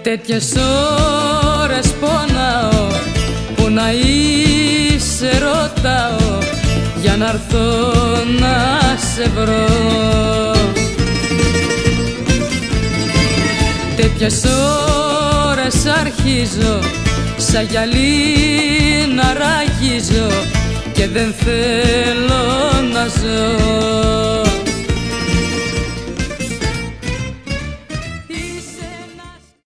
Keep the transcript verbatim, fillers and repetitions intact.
Τέτοιες ώρες πονάω, που να είσαι ρωτάω, για να έρθω να σε βρω. Τέτοιες ώρες αρχίζω σαν γυαλί να ραγίζω και δεν θέλω να ζω.